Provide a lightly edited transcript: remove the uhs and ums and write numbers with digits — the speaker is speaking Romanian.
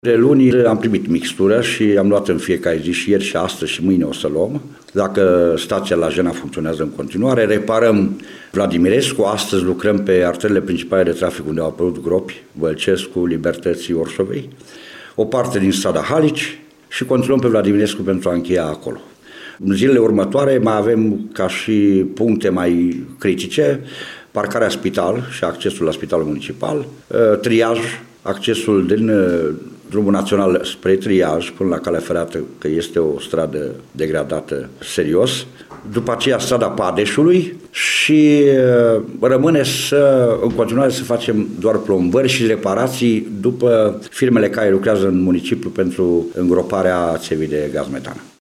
De luni am primit mixtură și am luat în fiecare zi, și ieri și astăzi și mâine o să luăm. Dacă stația la Jena funcționează în continuare, reparăm Vladimirescu, astăzi lucrăm pe arterele principale de trafic unde au apărut gropi, Bălcescu, Libertății, Orșovei, o parte din strada Halici și continuăm pe Vladimirescu pentru a încheia acolo. În zilele următoare mai avem ca și puncte mai critice parcarea spital și accesul la spitalul municipal, triaj, accesul din drumul național spre triaj până la calea ferată, că este o stradă degradată serios, după aceea strada Padeșului și rămâne în continuare să facem doar plombări și reparații după firmele care lucrează în municipiu pentru îngroparea țevii de gaz metan.